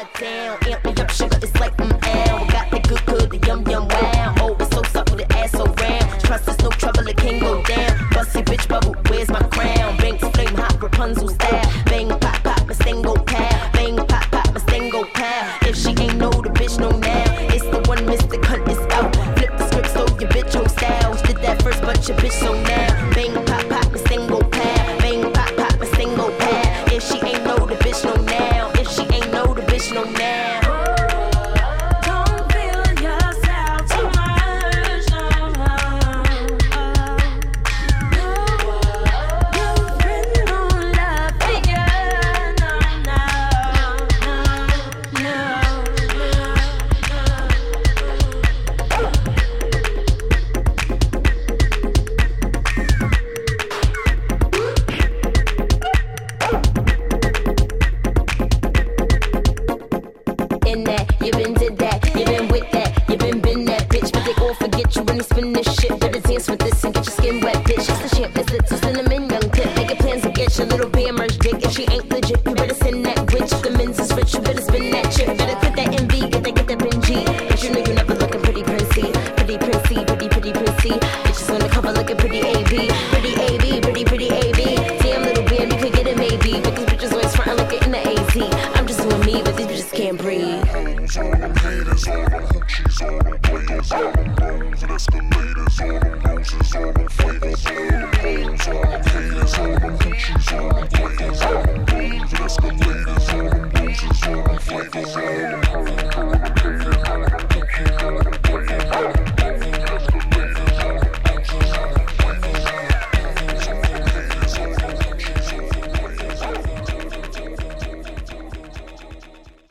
her down. Amp me up, sugar, it's like ow. Got the good, the yum, wow. Oh, it's so supple, the ass so round. Trust there's no trouble, it can't go down. Busty bitch bubble, where's my crown? Banks flame hot, Rapunzel style. Bang, pop, pop, my sting go pow. Bang, pop, pop, my sting go pow. If she ain't know, the bitch know now. It's the one Mr. Cunt is out. Flip the script, so your bitch whole styles. Did that first, but your bitch so now. Bang, pop, pop, my sting go pow. Bang, pop, pop, my sting go pow. If she ain't know, the bitch know now. If she ain't know, the bitch know now. Flavors, all the